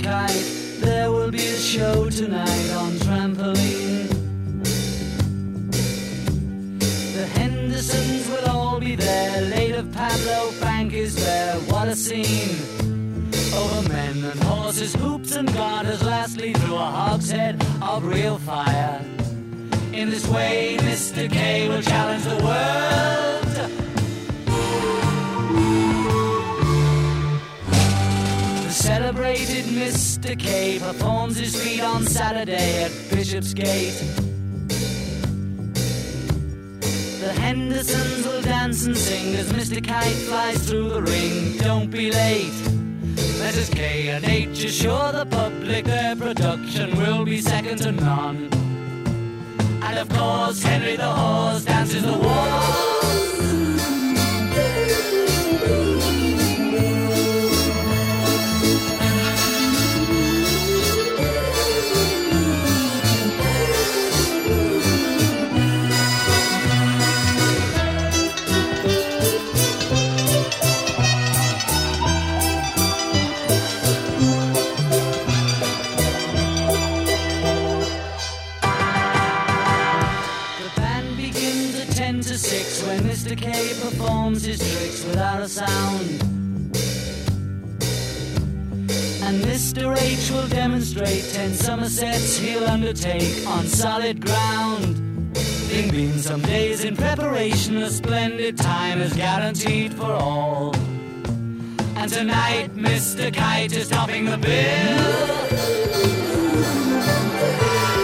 Kite. There will be a show tonight on trampoline. The Hendersons will all be there. Late of Pablo Frank is there. What a scene! Over men and horses, hoops and garters, lastly through a hogshead of real fire. In this way, Mr. K will challenge the world. The celebrated Mr. K performs his feat on Saturday at Bishopsgate. The Hendersons will dance and sing as Mr. Kite flies through the ring. Don't be late. Mrs. K and H assure the public their production will be second to none. And of course, Henry the Horse dances the waltz. When Mr. K performs his tricks without a sound, and Mr. H will demonstrate 10 Somersets he'll undertake on solid ground. There've been some days in preparation, a splendid time is guaranteed for all. And tonight Mr. Kite is topping the bill.